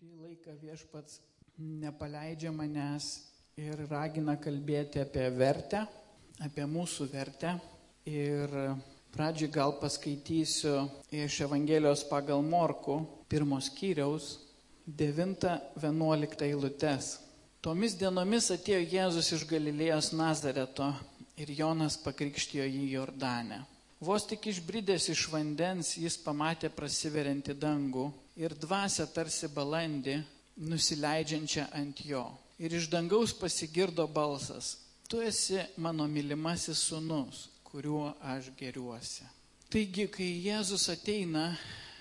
Kurį laiką Viešpats nepaleidžia manęs ir ragina kalbėti apie vertę, apie mūsų vertę. Ir pradžiai gal paskaitysiu iš Evangelijos pagal Morkų 1 skyriaus 9-11 eilutes. Tomis dienomis atėjo Jėzus iš Galilėjos Nazareto ir Jonas pakrikštijo jį Jordane. Vos tik išbridęs iš vandens jis pamatė prasiveriantį dangų ir dvasią tarsi balandį nusileidžiančią ant jo. Ir iš dangaus pasigirdo balsas: Tu esi mano mylimasis sūnus, kuriuo aš gėriuosi. Taigi, kai Jėzus ateina,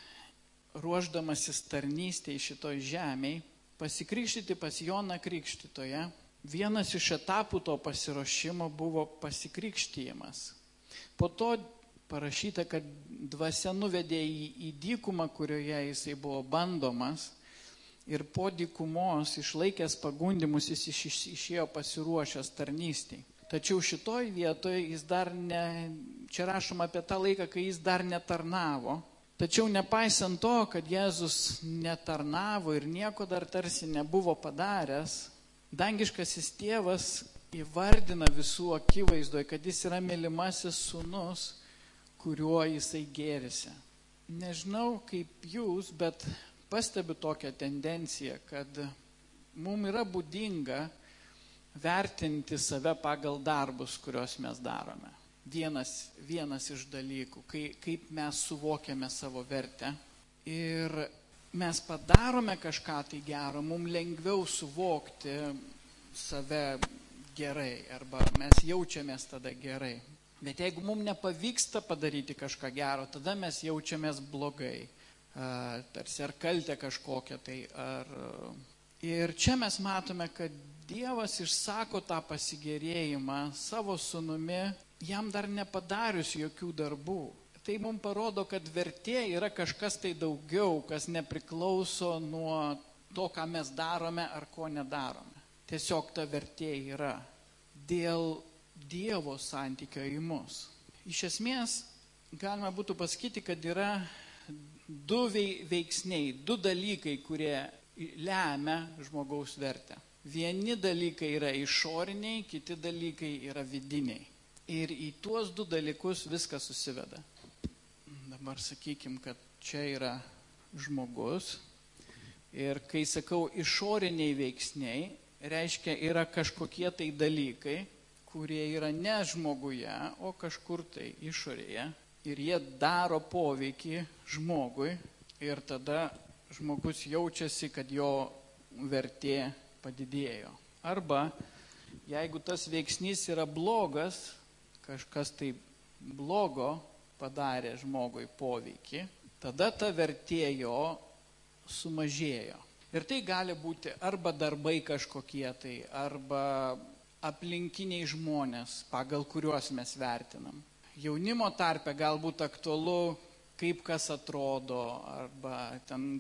ruošdamasis tarnystei šitoj žemėj, pasikrikštyti pas Joną Krikštytoją, vienas iš etapų to pasiruošimo buvo pasikrikštijimas. Po to parašyta, kad dvasia nuvedė į dykumą, kurioje jisai buvo bandomas, ir po dykumos išlaikęs pagundimus jis išėjo pasiruošęs tarnystei. Tačiau šitoj vietoje jis dar čia rašoma apie tą laiką, kai jis dar netarnavo. Tačiau nepaisant to, kad Jėzus netarnavo ir nieko dar tarsi nebuvo padaręs, dangiškasis tėvas įvardina visų akivaizdoje, kad jis yra mylimasis sūnus, kuriuo jisai gėrisi. Nežinau kaip jūs, bet pastebiu tokią tendenciją, kad mums yra būdinga vertinti save pagal darbus, kuriuos mes darome. Vienas iš dalykų, kaip mes suvokiame savo vertę. Ir mes padarome kažką tai gero, mums lengviau suvokti save gerai, arba mes jaučiamės tada gerai. Bet jeigu mums nepavyksta padaryti kažką gero, tada mes jaučiamės blogai. Tarsi ar kaltę kažkokią tai. Ir čia mes matome, kad Dievas išsako tą pasigėrėjimą savo sūnumi, jam dar nepadarius jokių darbų. Tai mums parodo, kad vertė yra kažkas tai daugiau, kas nepriklauso nuo to, ką mes darome ar ko nedarome. Tiesiog ta vertė yra dėl Dievo santykio į mus. Iš esmės, galima būtų pasakyti, kad yra du veiksniai, du dalykai, kurie lemia žmogaus vertę. Vieni dalykai yra išoriniai, kiti dalykai yra vidiniai. Ir į tuos du dalykus viskas susiveda. Dabar sakykim, kad čia yra žmogus. Ir kai sakau išoriniai veiksniai, reiškia yra kažkokie tai dalykai, kurie yra ne žmoguje, o kažkur tai išorėje. Ir jie daro poveikį žmogui ir tada žmogus jaučiasi, kad jo vertė padidėjo. Arba jeigu tas veiksnys yra blogas, kažkas tai blogo padarė žmogui poveikį, tada ta vertė jo sumažėjo. Ir tai gali būti arba darbai kažkokie tai, arba aplinkiniai žmonės, pagal kuriuos mes vertinam. Jaunimo tarpe galbūt aktualu, kaip kas atrodo, arba ten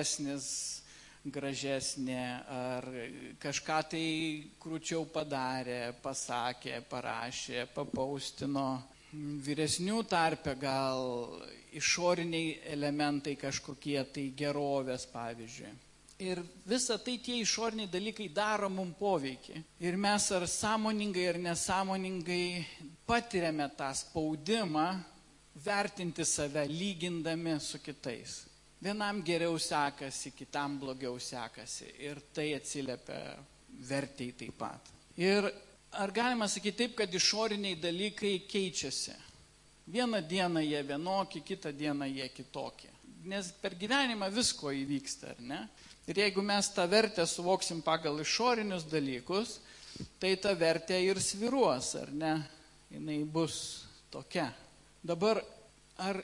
gražesnė, ar kažką tai krūčiau padarė, pasakė, parašė, papaustino. Vyresnių tarpe gal išoriniai elementai kažkokie tai gerovės, pavyzdžiui. Ir visa tai tie išoriniai dalykai daro mums poveikį. Ir mes ar sąmoningai ar nesąmoningai patiriame tą spaudimą vertinti save lygindami su kitais. Vienam geriau sekasi, kitam blogiau sekasi. Ir tai atsiliepia vertei taip pat. Ir ar galima sakyti taip, kad išoriniai dalykai keičiasi? Vieną dieną jie vienokie, kitą dieną jie kitokie. Nes per gyvenimą visko įvyksta, ar ne? Ir jeigu mes tą vertę suvoksim pagal išorinius dalykus, tai ta vertė ir svyruos, ar ne? Jinai bus tokia. Dabar, ar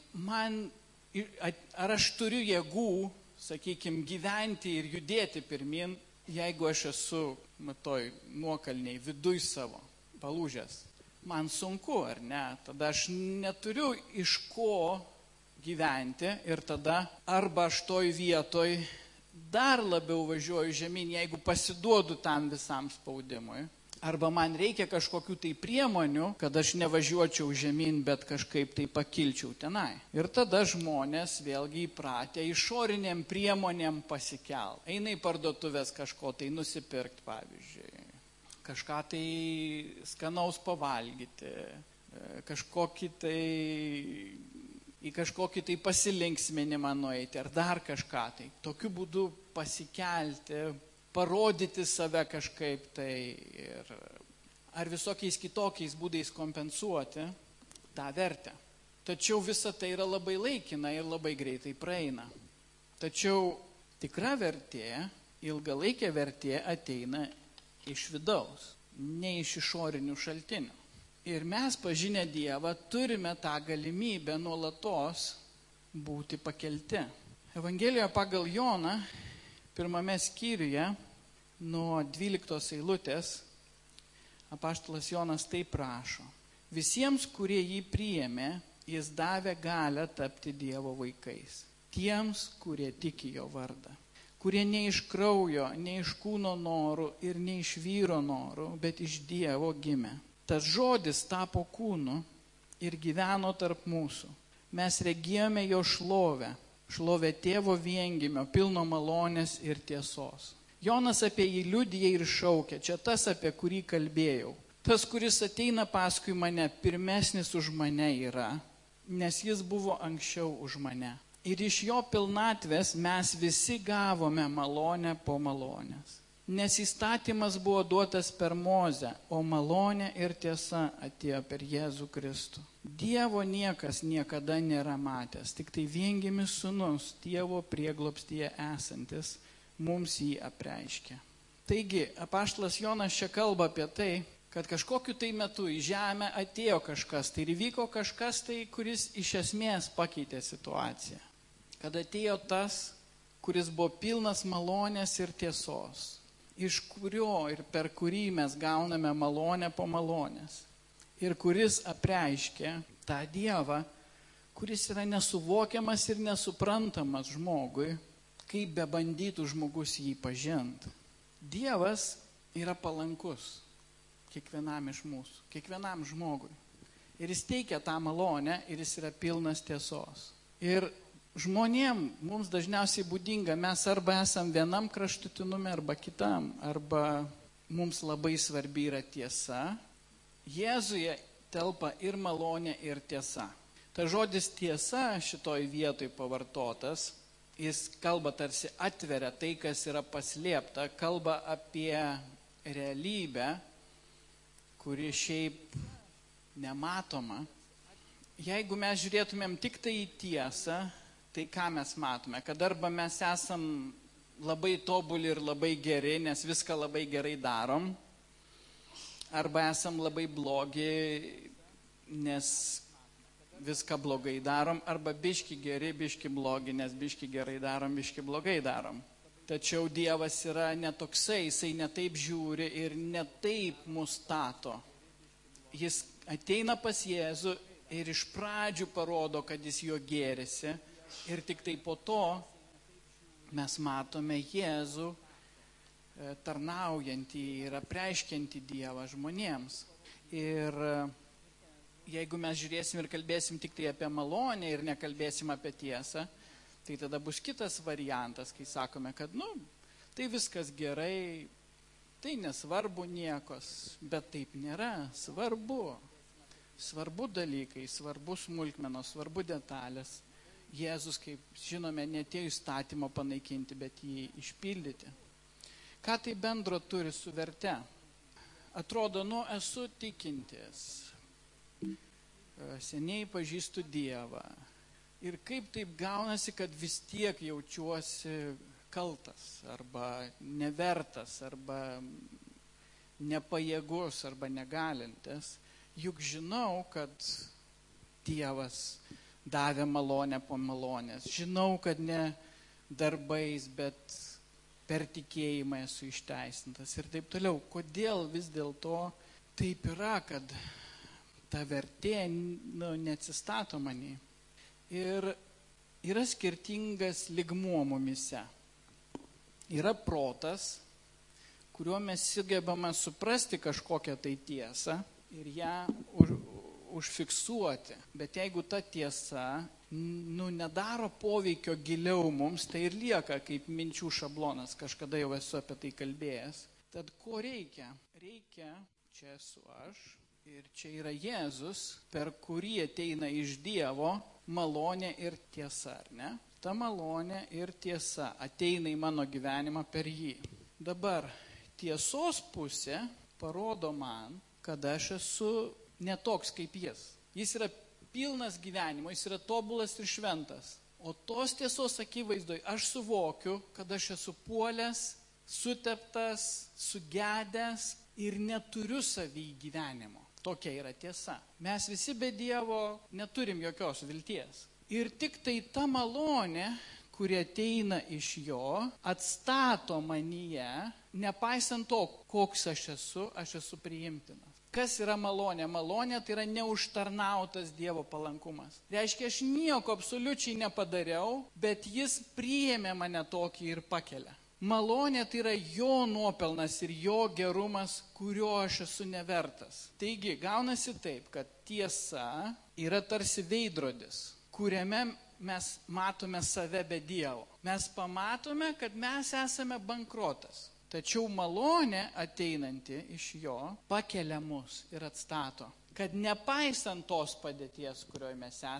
aš turiu jėgų, sakykime, gyventi ir judėti pirmin, jeigu aš esu, toj nuokalniai, viduj savo, palūžęs? Man sunku, ar ne? Tada aš neturiu iš ko gyventi ir tada arba aš toj vietoj dar labiau važiuoju žemyn, jeigu pasiduodu tam visam spaudimui. Arba man reikia kažkokių tai priemonių, kad aš nevažiuočiau žemyn, bet kažkaip tai pakilčiau tenai. Ir tada žmonės vėlgi įpratę išoriniam priemonėm pasikelt. Eina į parduotuvės kažko tai nusipirkti, pavyzdžiui. Kažką tai skanaus pavalgyti, į kažkokį tai pasilinksminimą nueiti ar dar kažką tai. Tokiu būdu pasikelti, parodyti save kažkaip tai ar visokiais kitokiais būdais kompensuoti tą vertę. Tačiau visa tai yra labai laikina ir labai greitai praeina. Tačiau tikra vertė, ilgalaikė vertė ateina iš vidaus, ne iš išorinių šaltinių. Ir mes, pažinę Dievą, turime tą galimybę nuolatos būti pakelti. Evangelijoje pagal Joną, 1 skyriuje, nuo 12 eilutės, apaštalas Jonas taip rašo. Visiems, kurie jį priėmė, jis davė galią tapti Dievo vaikais. Tiems, kurie tiki jo vardą. Kurie ne iš kraujo, ne iš kūno norų ir ne iš vyro norų, bet iš Dievo gimė. Tas žodis tapo kūnu ir gyveno tarp mūsų. Mes regėjome jo šlovę, šlovę tėvo viengimio, pilno malonės ir tiesos. Jonas apie jį liudija ir šaukia, čia tas, apie kurį kalbėjau. Tas, kuris ateina paskui mane, pirmesnis už mane yra, nes jis buvo anksčiau už mane. Ir iš jo pilnatvės mes visi gavome malonę po malonės. Nes įstatymas buvo duotas per Mozę, o malonė ir tiesa atėjo per Jėzų Kristų. Dievo niekas niekada nėra matęs, tik tai viengimis sūnus, Dievo prieglobstyje esantis, mums jį apreiškė. Taigi, apaštalas Jonas čia kalba apie tai, kad kažkokiu tai metu į žemę atėjo kažkas, tai ir įvyko kažkas tai, kuris iš esmės pakeitė situaciją. Kad atėjo tas, kuris buvo pilnas malonės ir tiesos, iš kurio ir per kurį mes gauname malonę po malonės. Ir kuris apreiškė tą Dievą, kuris yra nesuvokiamas ir nesuprantamas žmogui, kaip bebandytų žmogus jį pažinti. Dievas yra palankus kiekvienam iš mūsų, kiekvienam žmogui. Ir jis teikia tą malonę ir jis yra pilnas tiesos. Ir žmonėm mums dažniausiai būdinga, mes arba esam vienam kraštutinume, arba kitam, arba mums labai svarbi yra tiesa. Jėzuje telpa ir malonė, ir tiesa. Ta žodis tiesa šitoj vietoj pavartotas, jis kalba tarsi atveria tai, kas yra paslėpta, kalba apie realybę, kuri šiaip nematoma. Jeigu mes žiūrėtumėm tik tai į tiesą, tai ką mes matome? Kad arba mes esam labai tobuli ir labai geri, nes viską labai gerai darom, arba esam labai blogi, nes viską blogai darom, arba biški geri, biški blogi, nes biški gerai darom, biški blogai darom. Tačiau Dievas yra netoksai, jisai netaip žiūri ir netaip mus stato. Jis ateina pas Jėzų ir iš pradžių parodo, kad jis juo gėrisi. Ir tik tai po to mes matome Jėzų tarnaujantį ir apreiškiantį Dievą žmonėms. Ir jeigu mes žiūrėsim ir kalbėsim tik tai apie malonę ir nekalbėsim apie tiesą, tai tada bus kitas variantas, kai sakome, kad tai viskas gerai, tai nesvarbu niekos, bet taip nėra, svarbu. Svarbu dalykai, svarbu smulkmenos, svarbu detalės. Jėzus, kaip žinome, netėjo įstatymo panaikinti, bet jį išpildyti. Ką tai bendro turi su verte? Atrodo, esu tikintis, seniai pažįstu Dievą. Ir kaip taip gaunasi, kad vis tiek jaučiuosi kaltas, arba nevertas, arba nepajėgus, arba negalintis. Juk žinau, kad Dievas davė malonę po malonės. Žinau, kad ne darbais, bet per tikėjimą esu išteisintas ir taip toliau. Kodėl vis dėlto taip yra, kad ta vertė neatsistato manį? Ir yra skirtingas lygmuo mumyse. Yra protas, kuriuo mes sugebame suprasti kažkokią tai tiesą ir ją užfiksuoti. Bet jeigu ta tiesa nedaro poveikio giliau mums, tai ir lieka kaip minčių šablonas. Kažkada jau esu apie tai kalbėjęs. Tad ko reikia? Reikia, čia esu aš ir čia yra Jėzus, per kurį ateina iš Dievo malonė ir tiesa, ar ne? Ta malonė ir tiesa ateina į mano gyvenimą per jį. Dabar tiesos pusė parodo man, kad aš esu netoks kaip jis. Jis yra pilnas gyvenimo, jis yra tobulas ir šventas. O tos tiesos akivaizdoj aš suvokiu, kad aš esu puolęs, suteptas, sugedęs ir neturiu savy gyvenimo. Tokia yra tiesa. Mes visi be Dievo neturim jokios vilties. Ir tik tai ta malonė, kuri ateina iš jo, atstato manyje, nepaisant to, koks aš esu priimtinas. Kas yra malonė? Malonė tai yra neužtarnautas Dievo palankumas. Reiškia, aš nieko absoliučiai nepadariau, bet jis priėmė mane tokį ir pakelia. Malonė tai yra jo nuopelnas ir jo gerumas, kurio aš esu nevertas. Taigi, gaunasi taip, kad tiesa yra tarsi veidrodis, kuriame mes matome save be Dievo. Mes pamatome, kad mes esame bankrotas. Tačiau malonė ateinanti iš jo pakelia mus ir atstato. Kad nepaisant tos padėties, kurioje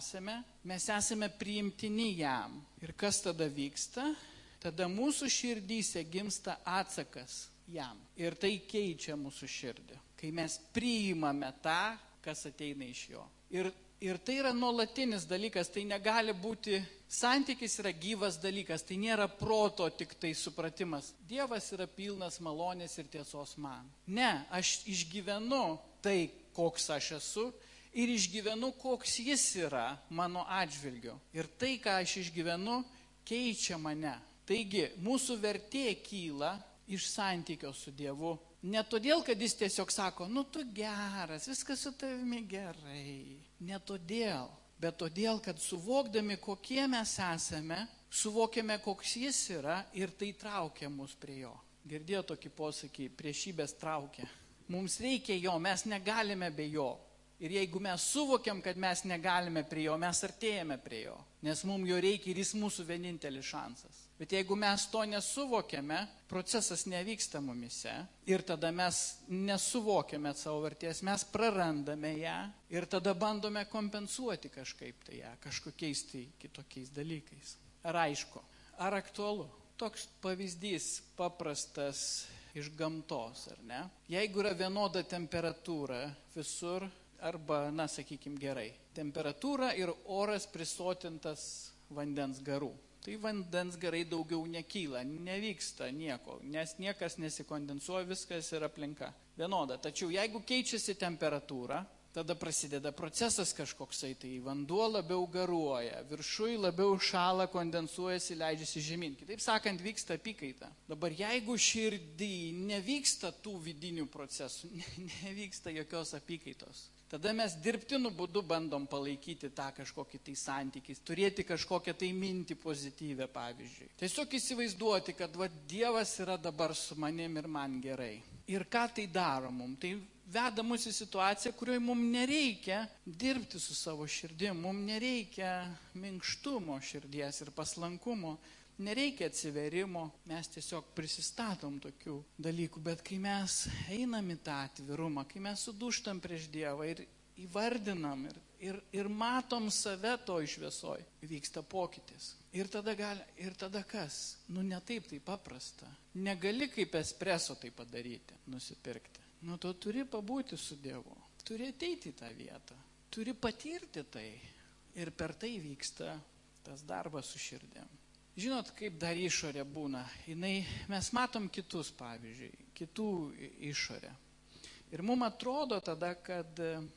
mes esame priimtini jam. Ir kas tada vyksta? Tada mūsų širdyse gimsta atsakas jam. Ir tai keičia mūsų širdį. Kai mes priimame tą, kas ateina iš jo. Ir tai yra nuolatinis dalykas, tai negali būti, santykis yra gyvas dalykas, tai nėra proto tik tai supratimas. Dievas yra pilnas malonės ir tiesos man. Ne, aš išgyvenu tai, koks aš esu ir išgyvenu, koks jis yra mano atžvilgiu. Ir tai, ką aš išgyvenu, keičia mane. Taigi, mūsų vertė kyla iš santykio su Dievu. Ne todėl, kad jis tiesiog sako, tu geras, viskas su tavimi gerai. Ne todėl, bet todėl, kad suvokdami, kokie mes esame, suvokiame, koks jis yra ir tai traukia mus prie jo. Girdėjo tokį posakį, priešybės traukia. Mums reikia jo, mes negalime be jo. Ir jeigu mes suvokiam, kad mes negalime prie jo, mes artėjame prie jo. Nes mums jo reikia ir jis mūsų vienintelis šansas. Bet jeigu mes to nesuvokiame, procesas nevyksta mumise ir tada mes nesuvokiame savo vertės, mes prarandame ją ir tada bandome kompensuoti kažkaip tai ją, kažkokiais tai kitokiais dalykais. Ar aišku? Ar aktualu? Toks pavyzdys paprastas iš gamtos, ar ne? Jeigu yra vienoda temperatūra visur, arba, sakykime, gerai. Temperatūra ir oras prisotintas vandens garų. Tai vandens garai daugiau nekyla, nevyksta nieko, nes niekas nesikondensuoja, viskas yra aplinka. Vienoda. Tačiau jeigu keičiasi temperatūra, tada prasideda procesas kažkoksai, tai vanduo labiau garuoja, viršui labiau šąla, kondensuojasi, leidžiasi žemyn. Kitaip sakant, vyksta apykaita. Dabar jeigu širdį nevyksta tų vidinių procesų, nevyksta jokios apykaitos, tada mes dirbtiniu būdu bandom palaikyti tą kažkokį tai santykį, turėti kažkokią tai mintį pozityvę, pavyzdžiui. Tiesiog įsivaizduoti, kad Dievas yra dabar su manim ir man gerai. Ir ką tai daro mums? Tai veda mus į situaciją, kurioje mums nereikia dirbti su savo širdim, mums nereikia minkštumo širdies ir paslankumo, nereikia atsiverimo, mes tiesiog prisistatom tokių dalykų, bet kai mes einam į tą atvirumą, kai mes sudūžtam prieš Dievą ir įvardinam ir matom save toj šviesoj, vyksta pokytis. Ir tada kas? Ne taip tai paprasta. Negali kaip espreso tai padaryti, nusipirkti. Tu turi pabūti su Dievu, turi ateiti į tą vietą, turi patirti tai ir per tai vyksta tas darbas su širdim. Žinot, kaip dar išorė būna. Mes matom kitus, pavyzdžiui, kitų išorę. Ir mums atrodo tada, kad,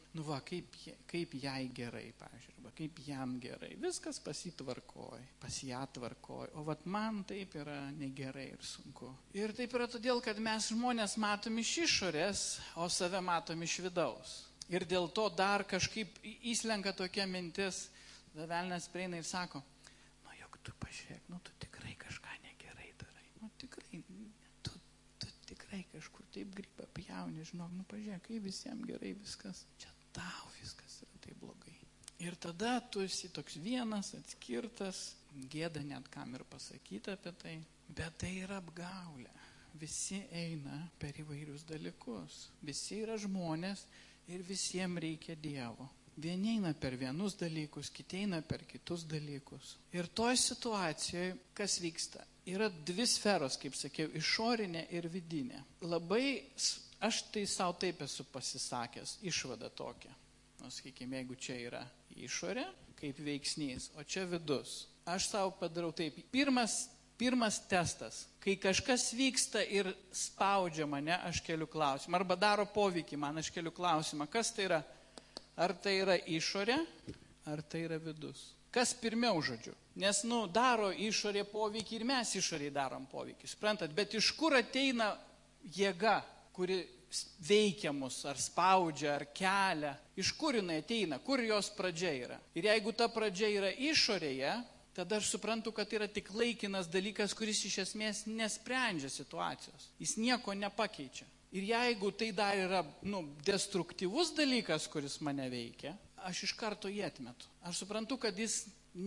kaip jai gerai, pavyzdžiui, arba kaip jam gerai. Viskas pasitvarkoj, pas ją tvarkoj, o man taip yra negerai ir sunku. Ir taip yra todėl, kad mes žmonės matom iš išorės, o save matom iš vidaus. Ir dėl to dar kažkaip įslenka tokia mintis, tada velnias prieina ir sako, tu pažiūrėk, tu tikrai kažką negerai darai. Tikrai, tu tikrai kažkur taip grybą pjauni, žinok, pažiūrėk, kai visiems gerai viskas, čia tau viskas yra taip blogai. Ir tada tu esi toks vienas, atskirtas, gėda net kam ir pasakyti apie tai, bet tai yra apgaulė. Visi eina per įvairius dalykus, visi yra žmonės ir visiems reikia Dievo. Vieni eina per vienus dalykus, kiti eina per kitus dalykus. Ir toj situacijoje, kas vyksta, yra dvi sferos, kaip sakiau, išorinė ir vidinė. Labai, aš tai savo taip esu pasisakęs, išvada tokia. Sakykime, jeigu čia yra išorė, kaip veiksnys, o čia vidus. Aš savo padarau taip. Pirmas testas. Kai kažkas vyksta ir spaudžia mane, aš keliu klausimą. Arba daro poveikį man, aš keliu klausimą. Kas tai yra? Ar tai yra išorė, ar tai yra vidus? Kas pirmiau, žodžiu? Nes, daro išorė poveikį ir mes išorėj darom poveikį. Suprantat? Bet iš kur ateina jėga, kuri veikia mus, ar spaudžia, ar kelia? Iš kur jinai ateina? Kur jos pradžia yra? Ir jeigu ta pradžia yra išorėje, tada aš suprantu, kad yra tik laikinas dalykas, kuris iš esmės nesprendžia situacijos. Jis nieko nepakeičia. Ir jeigu tai dar yra destruktyvus dalykas, kuris mane veikia, aš iš karto jį atmetu. Aš suprantu, kad jis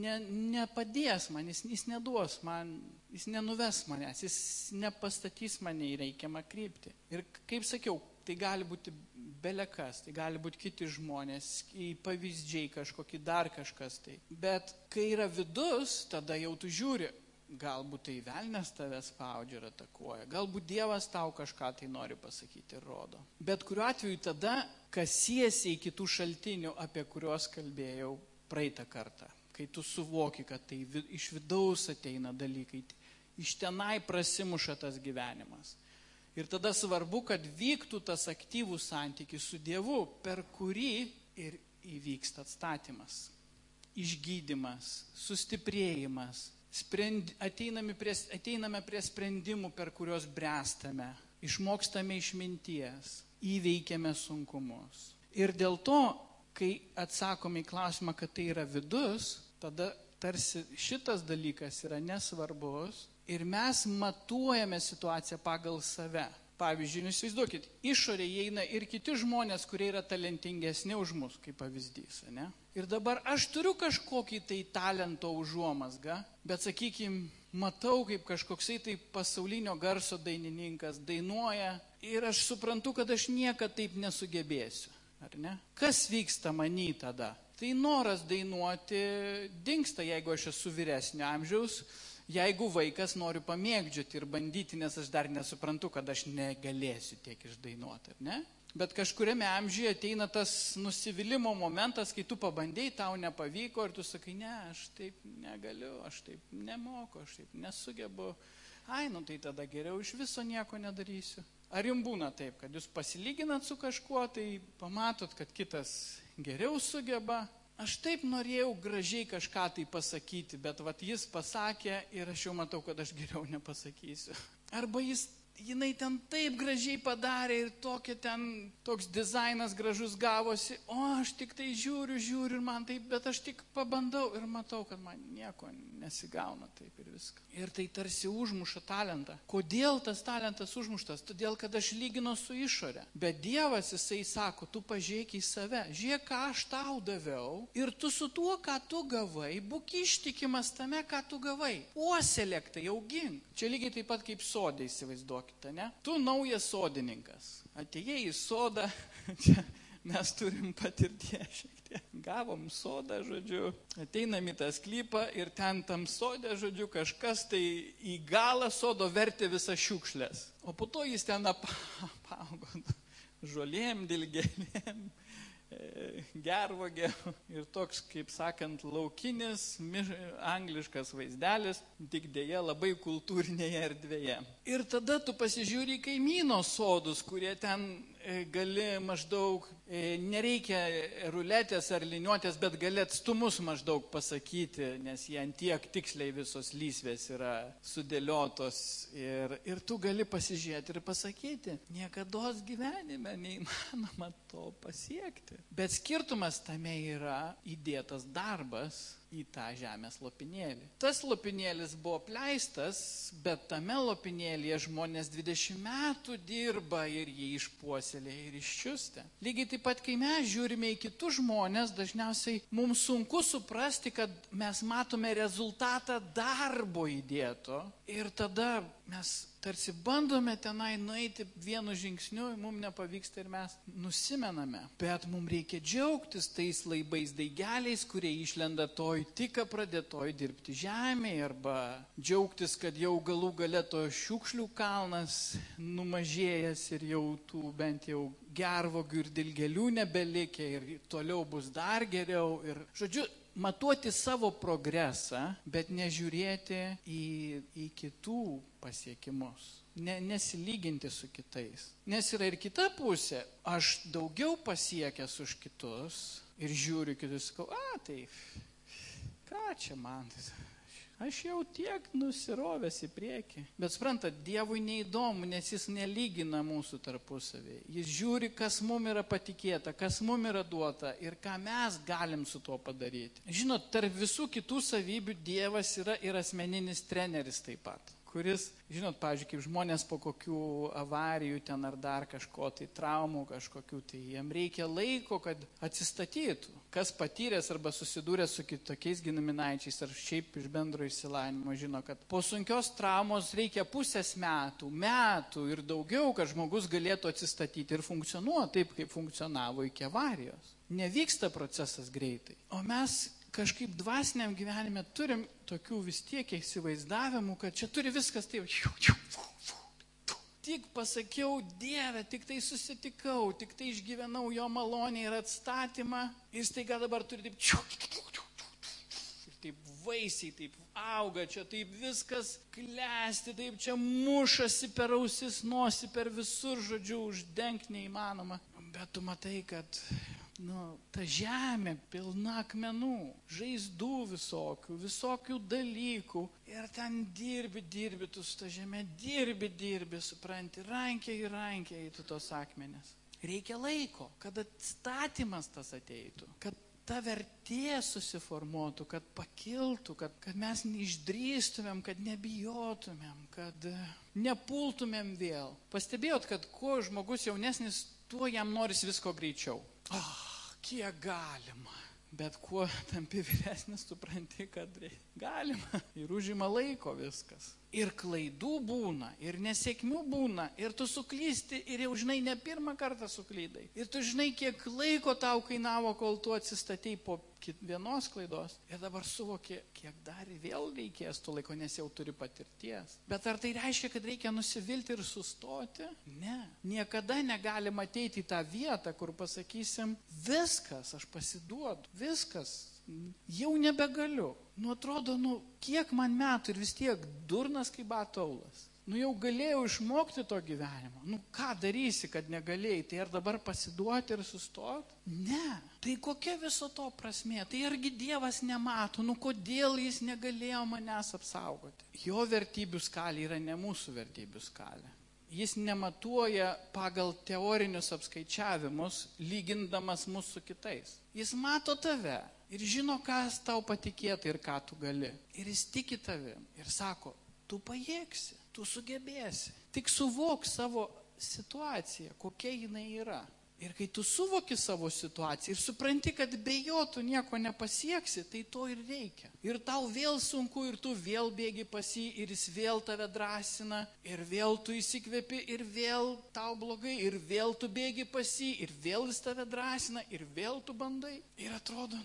nepadės man, jis neduos man, jis nenuves manęs, jis nepastatys mane į reikiamą kryptį. Ir kaip sakiau, tai gali būti belekas, tai gali būti kiti žmonės, pavyzdžiai kažkokie, dar kažkas tai. Bet kai yra vidus, tada jau tu žiūri, galbūt tai velnias tave spaudžia ir atakuoja, galbūt Dievas tau kažką tai nori pasakyti ir rodo. Bet kuriuo atveju tada kasiesi į kitų šaltinių, apie kuriuos kalbėjau praeitą kartą. Kai tu suvoki, kad tai iš vidaus ateina dalykai, iš tenai prasimuša tas gyvenimas. Ir tada svarbu, kad vyktų tas aktyvus santykis su Dievu, per kurį ir įvyksta atstatymas, išgydymas, sustiprėjimas. Ateiname prie sprendimų, per kuriuos bręstame, išmokstame išminties, įveikiame sunkumus. Ir dėl to, kai atsakome į klausimą, kad tai yra vidus, tada tarsi šitas dalykas yra nesvarbus ir mes matuojame situaciją pagal save. Pavyzdžiui, įsivaizduokit, išorėje įeina ir kiti žmonės, kurie yra talentingesni už mus, kaip pavyzdys, ne? Ir dabar aš turiu kažkokį tai talento užuomazgą, bet, sakykime, matau, kaip kažkoksai tai pasaulinio garso dainininkas dainuoja ir aš suprantu, kad aš niekad taip nesugebėsiu, ar ne? Kas vyksta many tada? Tai noras dainuoti dingsta, jeigu aš esu vyresnio amžiaus, jeigu vaikas nori pamėgdžioti ir bandyti, nes aš dar nesuprantu, kad aš negalėsiu tiek išdainuoti, ar ne? Bet kažkuriame amžiuje ateina tas nusivylimo momentas, kai tu pabandėjai, tau nepavyko ir tu sakai, ne, aš taip negaliu, aš taip nemoku, aš taip nesugebu. Ai, tai tada geriau iš viso nieko nedarysiu. Ar jums būna taip, kad jūs pasilyginat su kažkuo, tai pamatot, kad kitas geriau sugeba? Aš taip norėjau gražiai kažką tai pasakyti, bet jis pasakė ir aš jau matau, kad aš geriau nepasakysiu. Arba jinai ten taip gražiai padarė ir toks dizainas gražus gavosi, o aš tik tai žiūriu ir man taip, bet aš tik pabandau ir matau, kad man nieko nesigauna taip ir viską. Ir tai tarsi užmuša talentą. Kodėl tas talentas užmuštas? Todėl, kad aš lyginu su išorė. Bet Dievas, jisai sako, tu pažiūrėk į save, žiūrėk, ką aš tau daviau ir tu su tuo, ką tu gavai, būk ištikimas tame, ką tu gavai. Puoselėk tai, augink. Čia lygiai taip pat kaip sodė, įsivaizduokite, ne? Tu naujas sodininkas. Atėjai į sodą, čia mes turim patirties šiek tiek. Gavom sodą, žodžiu, ateinam į tą sklypą ir ten tam sodė, žodžiu, kažkas tai į galą sodo vertė visas šiukšlės. O po to jis ten apaugo žolėm, dilgėlėm, gervogė ir toks, kaip sakant, laukinis, angliškas vaizdelis, tik dėja labai kultūrinėje erdvėje. Ir tada tu pasižiūri į kaimyno sodus, kurie ten gali maždaug, nereikia ruletės ar liniuotės, bet gali atstumus maždaug pasakyti, nes jie antiek tiksliai visos lysvės yra sudėliotos ir tu gali pasižiūrėti ir pasakyti, niekados gyvenime neįmanoma to pasiekti. Bet skirtumas tame yra įdėtas darbas į tą žemės lopinėlį. Tas lopinėlis buvo apleistas, bet tame lopinėlyje žmonės 20 metų dirba ir jį išpuoselėja ir iščiustė. Lygiai taip pat, kai mes žiūrime į kitus žmonės, dažniausiai mums sunku suprasti, kad mes matome rezultatą darbo įdėto ir tada mes tarsi bandome tenai nueiti vienu žingsniu, mums nepavyksta ir mes nusimename. Bet mums reikia džiaugtis tais laibais daigeliais, kurie išlenda toj tik pradėtoj dirbti žemėje, arba džiaugtis, kad jau galų gale to šiukšlių kalnas numažėjęs ir jau tų bent jau gervogių ir dilgėlių nebelikę ir toliau bus dar geriau. Ir, žodžiu, matuoti savo progresą, bet nežiūrėti į kitų pasiekimus. Nesilyginti su kitais. Nes yra ir kita pusė. Aš daugiau pasiekęs už kitus ir žiūriu kitus, sakau, tai ką čia man? Aš jau tiek nusirovęs į priekį. Bet suprantat, Dievui neįdomu, nes jis nelygina mūsų tarpusavį. Jis žiūri, kas mums yra patikėta, kas mums yra duota ir ką mes galim su tuo padaryti. Žinot, tarp visų kitų savybių Dievas yra ir asmeninis treneris taip pat. Kuris, žinot, pavyzdžiui, kaip žmonės po kokių avarijų ten ar dar kažko, tai traumų kažkokių, tai jiem reikia laiko, kad atsistatytų. Kas patyręs arba susidūręs su kitokiais giminaičiais ar šiaip iš bendro išsilavinimo žino, kad po sunkios traumos reikia pusės metų ir daugiau, kad žmogus galėtų atsistatyti ir funkcionuoti taip, kaip funkcionavo iki avarijos. Nevyksta procesas greitai. O mes kažkaip dvasiniam gyvenime turim tokių vis tiek įsivaizdavimų, kad čia turi viskas taip. Tik pasakiau Dieve, tik tai susitikau, tik tai išgyvenau jo malonę ir atstatymą ir staiga dabar turi taip. Ir taip vaisiai, taip auga, čia taip viskas klesti, taip čia mušasi per ausis, nosį, per visur, žodžiu, uždengti neįmanoma. Bet tu matai, kad ta žemė pilna akmenų, žaizdų visokių dalykų. Ir ten dirbi, tu su ta žemė dirbi, supranti, rankiai tu tos akmenės. Reikia laiko, kad atstatymas tas ateitų, kad ta vertė susiformuotų, kad pakiltų, kad mes neišdrįstumėm, kad nebijotumėm, kad nepultumėm vėl. Pastebėjot, kad kuo žmogus jaunesnis, tuo jam noris visko greičiau. Kiek galima. Bet kuo tampi vyresnis, supranti, kad galima. Ir užima laiko viskas. Ir klaidų būna, ir nesėkmių būna, ir tu suklysti, ir jau žinai, ne pirmą kartą suklydai. Ir tu žinai, kiek laiko tau kainavo, kol tu atsistatei po vienos klaidos. Ir dabar suvoki, kiek dar vėl reikės to laiko, nes jau turi patirties. Bet ar tai reiškia, kad reikia nusivilti ir sustoti? Ne. Niekada negalim ateiti į tą vietą, kur pasakysim, viskas, aš pasiduodu, viskas. Jau nebegaliu. Atrodo, kiek man metų ir vis tiek durnas kaip bataulas. Jau galėjau išmokti to gyvenimo. Ką darysi, kad negalėjai? Tai ar dabar pasiduoti ir sustoti? Ne. Tai kokia viso to prasmė? Tai argi Dievas nemato? Kodėl jis negalėjo manęs apsaugoti? Jo vertybių skalė yra ne mūsų vertybių skalė. Jis nematuoja pagal teorinius apskaičiavimus, lygindamas mus su kitais. Jis mato tave ir žino, kas tau patikėta ir ką tu gali. Ir jis tiki tavim ir sako, tu pajėgsi, tu sugebėsi. Tik suvok savo situaciją, kokia jinai yra. Ir kai tu suvoki savo situaciją ir supranti, kad be jo tu nieko nepasieksi, tai to ir reikia. Ir tau vėl sunku, ir tu vėl bėgi pas jį, ir jis vėl tave drąsina, ir vėl tu įsikvepi, ir vėl tau blogai, ir vėl tu bėgi pas jį, ir vėl jis tave drąsina, ir vėl tu bandai. Ir atrodo,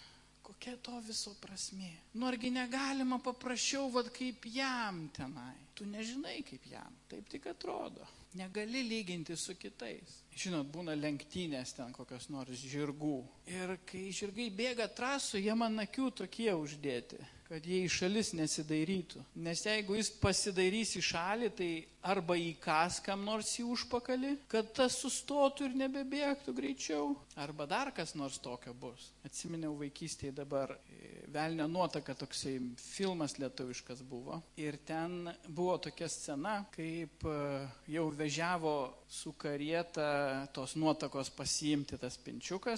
kokia to viso prasmė. Argi negalima paprasčiau, kaip jam tenai. Tu nežinai, kaip jam. Taip tik atrodo. Negali lyginti su kitais. Žinot, būna lenktynės ten kokios nors žirgų. Ir kai žirgai bėga trasų, jie man akių tokie uždėti, kad jie į šalis nesidairytų. Nes jeigu jis pasidairys į šalį, tai arba įkas kam nors į užpakalį, kad tas sustotų ir nebebėgtų greičiau, arba dar kas nors tokio bus. Atsiminiau vaikystėje dabar Velnio nuotaka, toksai filmas lietuviškas buvo. Ir ten buvo tokia scena, kaip jau vežiavo su karieta tos nuotakos pasiimti tas pinčiukas.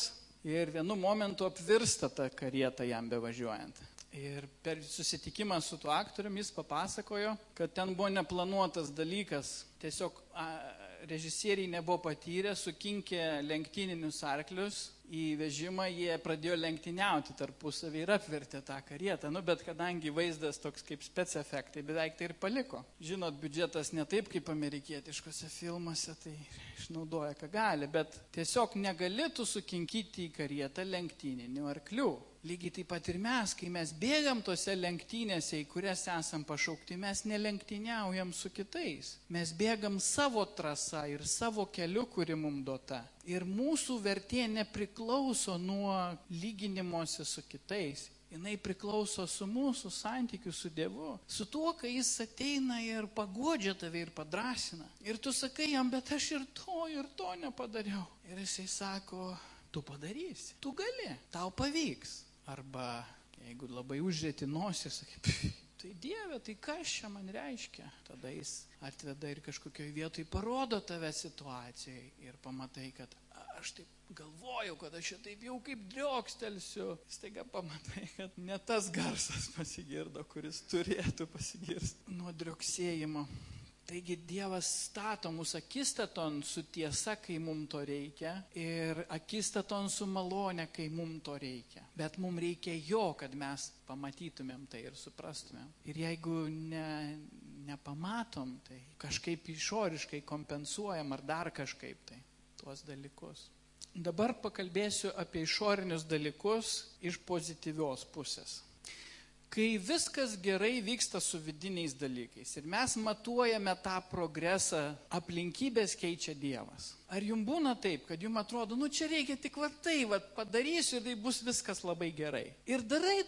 ir vienu momentu apvirsta ta karieta jam bevažiuojant. Ir per susitikimą su tuo aktoriumi jis papasakojo, kad ten buvo neplanuotas dalykas. Tiesiog režisieriai nebuvo patyrę, sukinkė lenktyninius arklius į vežimą, jie pradėjo lenktyniauti tarpusavį ir apvertė tą karietą. Bet kadangi vaizdas toks kaip spec efektai, beveik tai ir paliko. Žinot, biudžetas ne taip kaip amerikietiškose filmuose, tai išnaudoja ką gali, bet tiesiog negali tu sukinkyti į karietą lenktyninių arklių. Lygiai taip pat ir mes, kai mes bėgam tose lenktynėse, į kurias esam pašaukti, mes nelenktyniaujam su kitais. Mes bėgam savo trasą ir savo keliu, kuri mums duota. Ir mūsų vertė nepriklauso nuo lyginimuose su kitais. Jinai priklauso su mūsų santykiu su Dievu. Su tuo, kai Jis ateina ir paguodžia tave ir padrasina. Ir tu sakai jam, bet aš ir to nepadariau. Ir Jisai sako, tu padarysi, tu gali, tau pavyks. Arba, jeigu labai uždėti nosį, sakai, tai Dieve, tai kas čia man reiškia? Tada Jis atveda ir kažkokioj vietoj parodo tave situacijai ir pamatai, kad aš taip galvojau, kad aš čia taip jau kaip driokstelsiu. Staiga pamatai, kad ne tas garsas pasigirdo, kuris turėtų pasigirsti nuo drioksėjimo. Taigi Dievas stato mūsų akistaton su tiesa, kai mums to reikia, ir akistaton su malonė, kai mums to reikia. Bet mums reikia Jo, kad mes pamatytumėm tai ir suprastumėm. Ir jeigu nepamatom, tai kažkaip išoriškai kompensuojam ar dar kažkaip tai tuos dalykus. Dabar pakalbėsiu apie išorinius dalykus iš pozityvios pusės. Kai viskas gerai vyksta su vidiniais dalykais ir mes matuojame tą progresą, aplinkybės keičia Dievas. Ar jums būna taip, kad jums atrodo, čia reikia tik padarysiu ir tai bus viskas labai gerai. Ir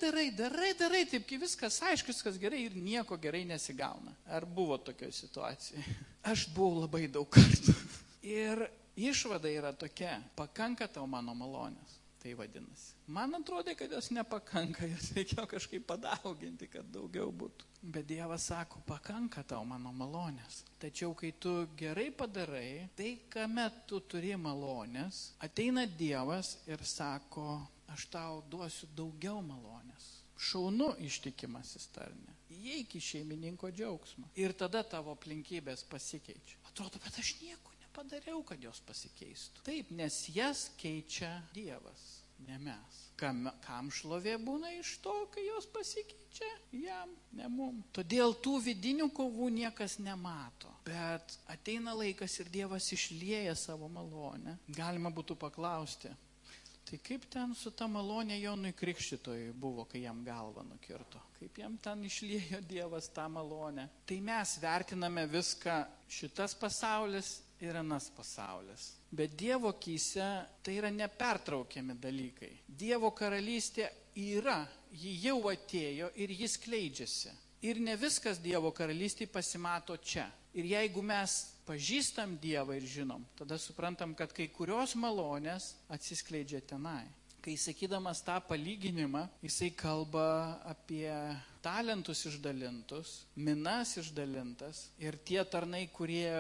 darai, taip, kai viskas aišku, viskas gerai ir nieko gerai nesigauna. Ar buvo tokio situacija? Aš buvau labai daug kartų. Ir išvada yra tokia, pakanka tau mano malonės. Tai vadinasi. Man atrodė, kad jos nepakanka, jos reikėjo kažkaip padauginti, kad daugiau būtų. Bet Dievas sako, pakanka tau mano malonės. Tačiau, kai tu gerai padarai, tai kame tu turi malonės, ateina Dievas ir sako, aš tau duosiu daugiau malonės. Šaunu ištikimasis tarne. Įeik į šeimininko džiaugsmą. Ir tada tavo aplinkybės pasikeičia. Atrodo, bet aš nieko padariau, kad jos pasikeistų. Taip, nes jas keičia Dievas, ne mes. Kam šlovė būna iš to, kai jos pasikeičia? Jam, ne mum. Todėl tų vidinių kovų niekas nemato. Bet ateina laikas ir Dievas išlieja savo malonę. Galima būtų paklausti, tai kaip ten su ta malonė Jonui Krikštytojui buvo, kai jam galvą nukirto? Kaip jam ten išliejo Dievas tą malonę? Tai mes vertiname viską, šitas pasaulis ir anas pasaulis. Bet Dievo akyse tai yra nepertraukiami dalykai. Dievo karalystė yra, ji jau atėjo ir jis skleidžiasi. Ir ne viskas Dievo karalystėje pasimato čia. Ir jeigu mes pažįstam Dievą ir žinom, tada suprantam, kad kai kurios malonės atsiskleidžia tenai. Kai sakydamas tą palyginimą, jisai kalba apie talentus išdalintus, minas išdalintas ir tie tarnai, kurie